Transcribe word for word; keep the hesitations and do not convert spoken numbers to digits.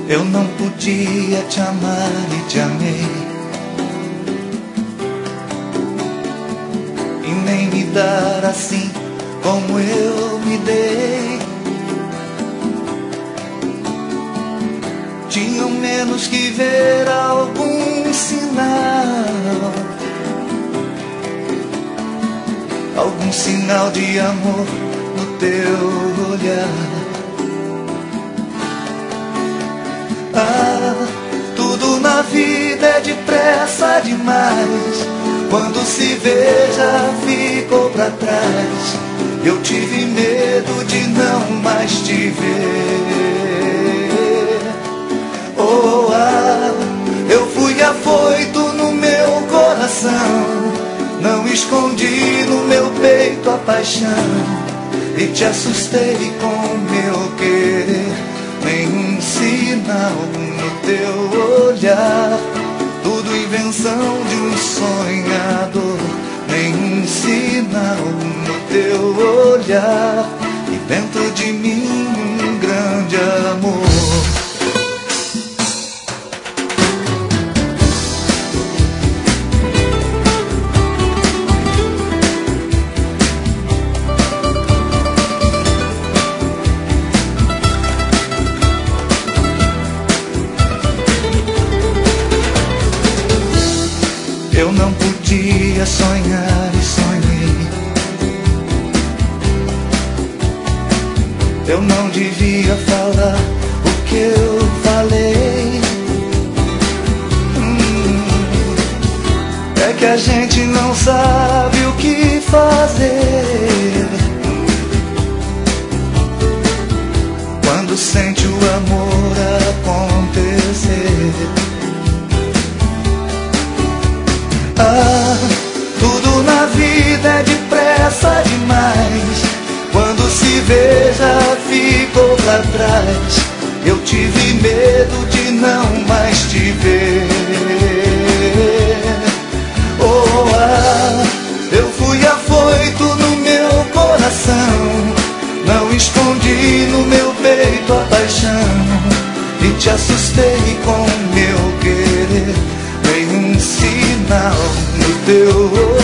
Eu não podia te amar e te amei, e nem me dar assim como eu me dei. Tinham menos que ver algum sinal, algum sinal de amor no teu olhar. Ah, tudo na vida é depressa demais. Quando se vê já ficou pra trás. Eu tive medo de não mais te ver. Oh, ah, eu fui afoito no meu coração, não escondi no meu peito a paixão, e te assustei com meu querer. Nenhum sinal no teu olhar, tudo invenção de um sonhador. Nenhum sinal no teu olhar, e dentro de mim um grande amor. Eu não podia sonhar e sonhei. Eu não devia falar o que eu falei. hum, É que a gente não sabe o que fazer quando sente o amor acontecer. Ah, tudo na vida é depressa demais. Quando se vê já ficou pra trás. Eu tive medo de não mais te ver. Oh, ah, eu fui afoito no meu coração, não escondi no meu peito a paixão, e te assustei com meu querer. Nenhum sinal no teu